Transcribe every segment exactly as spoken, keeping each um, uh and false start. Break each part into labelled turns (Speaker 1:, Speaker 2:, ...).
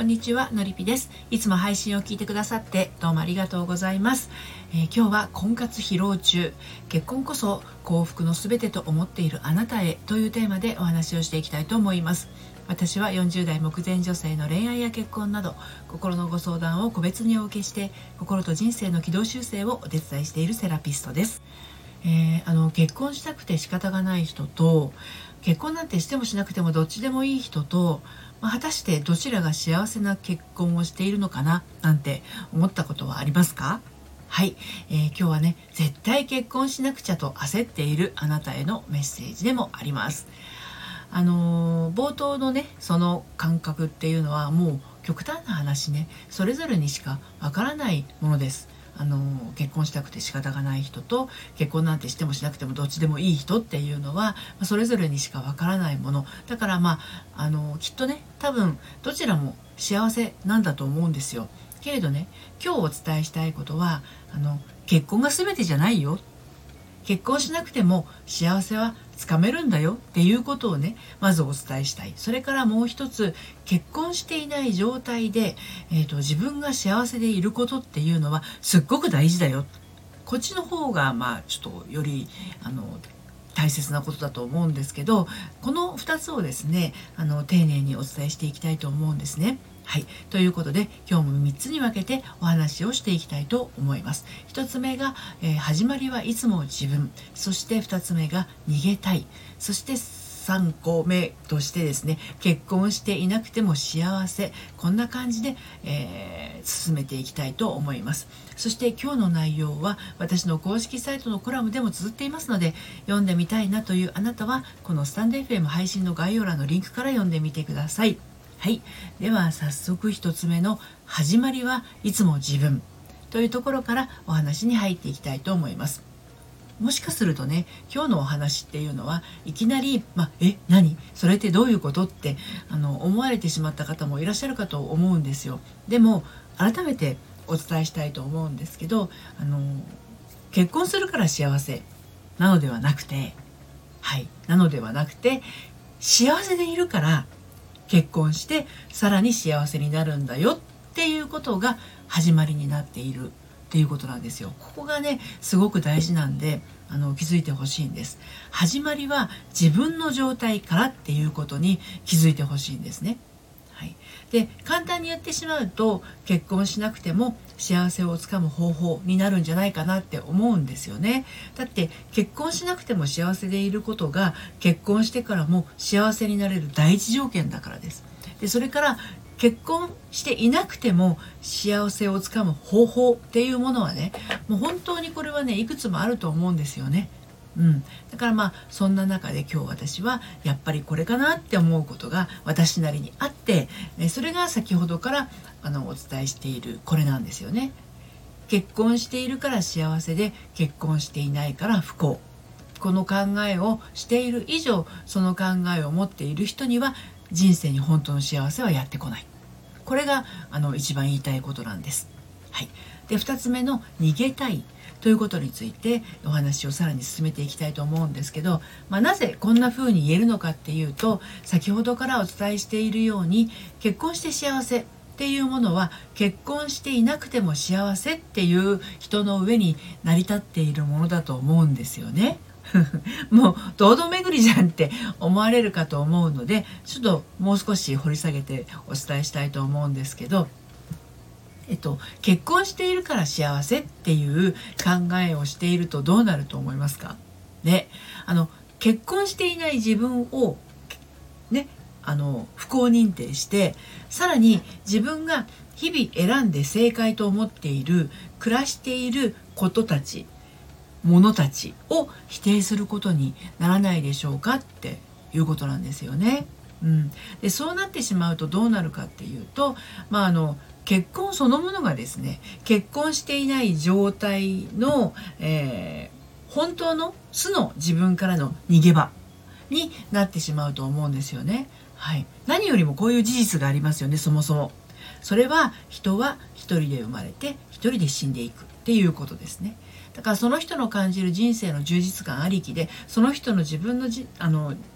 Speaker 1: にちは、のりぴです。いつも配信を聞いてくださってどうもありがとうございます。えー、今日は婚活疲労中、結婚こそ幸福のすべてと思っているあなたへというテーマでお話をしていきたいと思います。私はよんじゅう代目前女性の恋愛や結婚など心のご相談を個別にお受けして、心と人生の軌道修正をお手伝いしているセラピストです。えー、あの結婚したくて仕方がない人と、結婚なんてしてもしなくてもどっちでもいい人と、まあ、果たしてどちらが幸せな結婚をしているのかななんて思ったことはありますか？はい、えー、今日はね、絶対結婚しなくちゃと焦っているあなたへのメッセージでもあります。あのー、冒頭のね、その感覚っていうのはもう極端な話ね、それぞれにしかわからないものです。あの結婚したくて仕方がない人と、結婚なんてしてもしなくてもどっちでもいい人っていうのはそれぞれにしかわからないものだから、まあ、あのきっとね、多分どちらも幸せなんだと思うんですよ。けれどね、今日お伝えしたいことは、あの結婚が全てじゃないよ、結婚しなくても幸せはつかめるんだよっていうことをね、まずお伝えしたい。それからもう一つ、結婚していない状態で、えーと、自分が幸せでいることっていうのはすっごく大事だよ。こっちの方がまあちょっとよりあの大切なことだと思うんですけど、このふたつをですね、あの丁寧にお伝えしていきたいと思うんですね。はい、ということで今日もみっつに分けてお話をしていきたいと思います。ひとつめが、えー、始まりはいつも自分。そしてふたつめが逃げたい。そしてさんこめとしてですね、結婚していなくても幸せ。こんな感じで、えー、進めていきたいと思います。そして今日の内容は私の公式サイトのコラムでも綴っていますので、読んでみたいなというあなたはこのスタンド エフエム 配信の概要欄のリンクから読んでみてください。はい、では早速ひとつめの始まりはいつも自分というところからお話に入っていきたいと思います。もしかするとね、今日のお話っていうのはいきなり、まあ、え何それってどういうことってあの思われてしまった方もいらっしゃるかと思うんですよ。でも改めてお伝えしたいと思うんですけど、あの結婚するから幸せなのではなくて、はいなのではなくて幸せでいるから結婚してさらに幸せになるんだよっていうことが始まりになっているっていうことなんですよ。ここがね、すごく大事なんで、あの気づいてほしいんです。始まりは自分の状態からっていうことに気づいてほしいんですね。はい、で簡単に言ってしまうと、結婚しなくても幸せをつかむ方法になるんじゃないかなって思うんですよね。だって結婚しなくても幸せでいることが結婚してからも幸せになれる第一条件だからです。でそれから結婚していなくても幸せをつかむ方法っていうものはね、もう本当にこれはね、いくつもあると思うんですよね。うん、だからまあそんな中で今日私はやっぱりこれかなって思うことが私なりにあって、それが先ほどからあのお伝えしているこれなんですよね。結婚しているから幸せで、結婚していないから不幸。この考えをしている以上、その考えを持っている人には人生に本当の幸せはやってこない。これがあの一番言いたいことなんです。はい、でふたつめの逃げたいということについてお話をさらに進めていきたいと思うんですけど、まあ、なぜこんな風に言えるのかっていうと、先ほどからお伝えしているように、結婚して幸せっていうものは結婚していなくても幸せっていう人の上に成り立っているものだと思うんですよね。もう堂々巡りじゃんって思われるかと思うので、ちょっともう少し掘り下げてお伝えしたいと思うんですけど、えっと、結婚しているから幸せっていう考えをしているとどうなると思いますか？ね、あの結婚していない自分をね、あの不幸認定して、さらに自分が日々選んで正解と思っている暮らしていることたち、ものたちを否定することにならないでしょうかっていうことなんですよね。うん、でそうなってしまうとどうなるかっていうと、まああの結婚そのものがですね、結婚していない状態の、えー、本当の素の自分からの逃げ場になってしまうと思うんですよね。はい、何よりもこういう事実がありますよね。そもそもそれは人は一人で生まれて一人で死んでいくっていうことですね。だからその人の感じる人生の充実感ありきで、その人の自分のじあの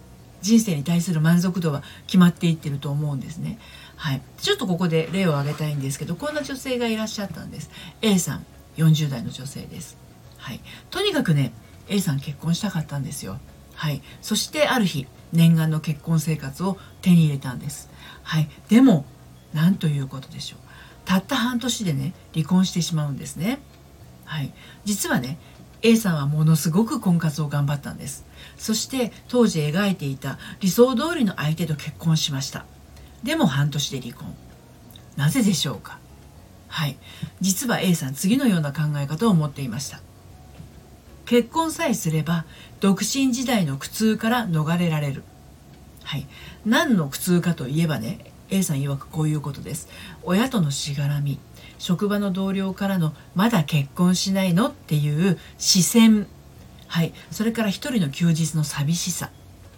Speaker 1: 人生に対する満足度は決まっていってると思うんですね。はい、ちょっとここで例を挙げたいんですけど、こんな女性がいらっしゃったんです。 A さん、よんじゅう代の女性です。はい、とにかくね A さん結婚したかったんですよ。はい、そしてある日念願の結婚生活を手に入れたんです。はい、でもなんということでしょう。たった半年でね離婚してしまうんですね。はい、実はね A さんはものすごく婚活を頑張ったんです。そして当時描いていた理想通りの相手と結婚しました。でも半年で離婚。なぜでしょうか。はい、実は A さん次のような考え方を持っていました。結婚さえすれば独身時代の苦痛から逃れられる。はい、何の苦痛かといえばね A さん曰くこういうことです。親とのしがらみ、職場の同僚からのまだ結婚しないのっていう視線、はい、それから一人の休日の寂しさ。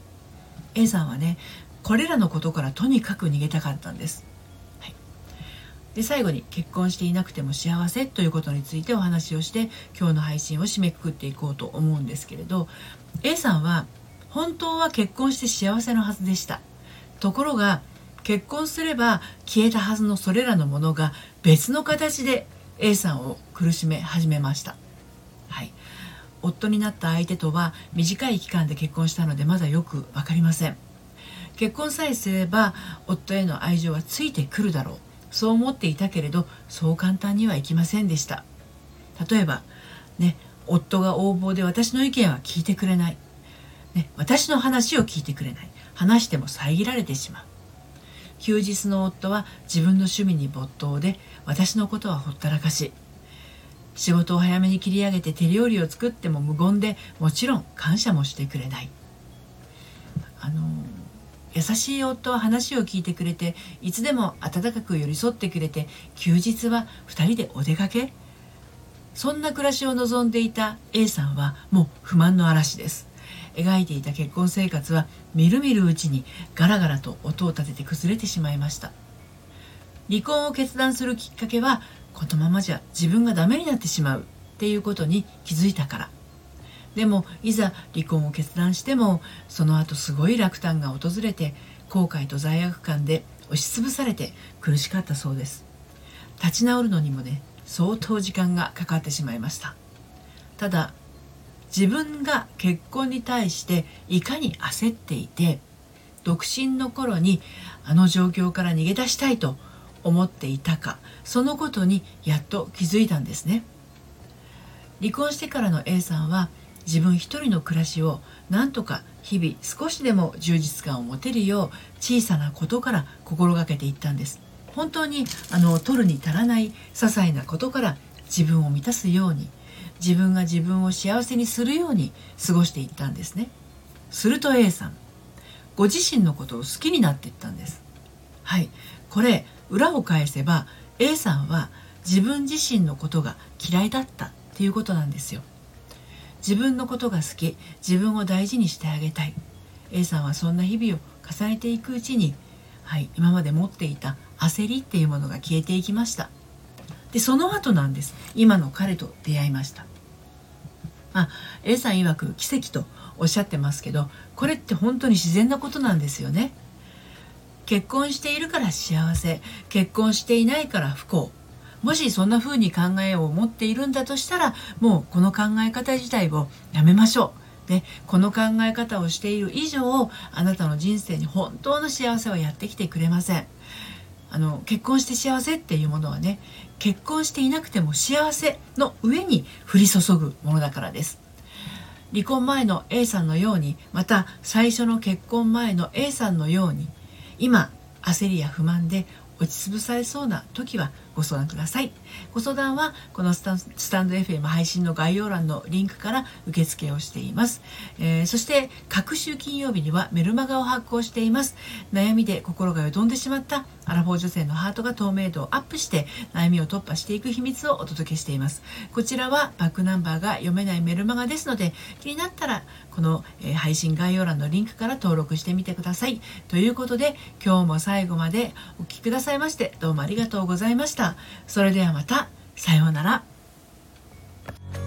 Speaker 1: A さんはねこれらのことからとにかく逃げたかったんです。はい、で最後に結婚していなくても幸せということについてお話をして今日の配信を締めくくっていこうと思うんですけれど、 A さんは本当は結婚して幸せのはずでした。ところが結婚すれば消えたはずのそれらのものが別の形で A さんを苦しめ始めました。はい、夫になった相手とは短い期間で結婚したのでまだよく分かりません。結婚さえすれば夫への愛情はついてくるだろう、そう思っていたけれどそう簡単にはいきませんでした。例えばね、夫が横暴で私の意見は聞いてくれない、ね、私の話を聞いてくれない、話しても遮られてしまう。休日の夫は自分の趣味に没頭で私のことはほったらかし、仕事を早めに切り上げて手料理を作っても無言でもちろん感謝もしてくれない。あの優しい夫は話を聞いてくれていつでも温かく寄り添ってくれて休日はふたりでお出かけ、そんな暮らしを望んでいた A さんはもう不満の嵐です。描いていた結婚生活はみるみるうちにガラガラと音を立てて崩れてしまいました。離婚を決断するきっかけはこのままじゃ自分がダメになってしまうっていうことに気づいたから。でもいざ離婚を決断してもその後すごい落胆が訪れて後悔と罪悪感で押しつぶされて苦しかったそうです。立ち直るのにもね相当時間がかかってしまいました。ただ自分が結婚に対していかに焦っていて独身の頃にあの状況から逃げ出したいと思っていたか、そのことにやっと気づいたんですね。離婚してからの A さんは自分一人の暮らしをなんとか日々少しでも充実感を持てるよう小さなことから心がけていったんです。本当にあの取るに足らない些細なことから自分を満たすように、自分が自分を幸せにするように過ごしていったんですね。すると A さんご自身のことを好きになっていったんです。はい、これ裏を返せば A さんは自分自身のことが嫌いだったっていうことなんですよ。自分のことが好き、自分を大事にしてあげたい。 A さんはそんな日々を重ねていくうちに、はい、今まで持っていた焦りっていうものが消えていきました。でその後なんです、今の彼と出会いました。まあ、A さん曰く奇跡とおっしゃってますけど、これって本当に自然なことなんですよね。結婚しているから幸せ、結婚していないから不幸。もしそんな風に考えを持っているんだとしたら、もうこの考え方自体をやめましょう。ね、この考え方をしている以上、あなたの人生に本当の幸せはやってきてくれません。あの結婚して幸せっていうものはね、結婚していなくても幸せの上に降り注ぐものだからです。離婚前の A さんのように、また最初の結婚前の A さんのように、今焦りや不満で落ちつぶされそうな時はご相談ください。ご相談はこのスタン、スタンド エフエム 配信の概要欄のリンクから受付をしています。えー、そして各週金曜日にはメルマガを発行しています。悩みで心がよどんでしまったアラフォー女性のハートが透明度をアップして悩みを突破していく秘密をお届けしています。こちらはバックナンバーが読めないメルマガですので、気になったらこの、えー、配信概要欄のリンクから登録してみてください。ということで今日も最後までお聞きくださいましてどうもありがとうございました。それではまた、さようなら。